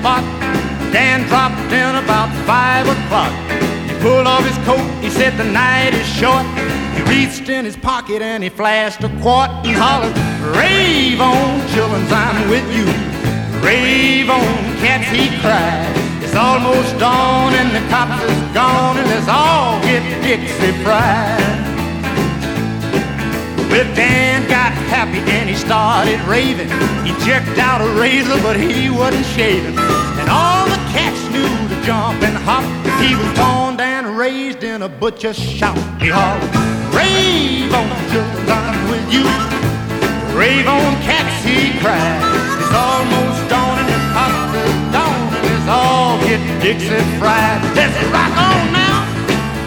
spot. Dan dropped in about 5 o'clock. He pulled off his coat, he said the night is short. He reached in his pocket and he flashed a quart and hollered, "Rave on, chillins, I'm with you. Rave on, cats," he cried. "It's almost dawn and the cops is gone and let's all get Dixie fried." Well, Dan got happy and he started raving. He checked out a razor but he wasn't shaving. And all the cats knew to jump and hop. He was torn down and raised in a butcher's shop. He hollered, "Rave on, children, I'm with you. Rave on, cats," he cried. "It's almost dawn and the cops is gone and let's all get Dixie fried. Let's rock on!"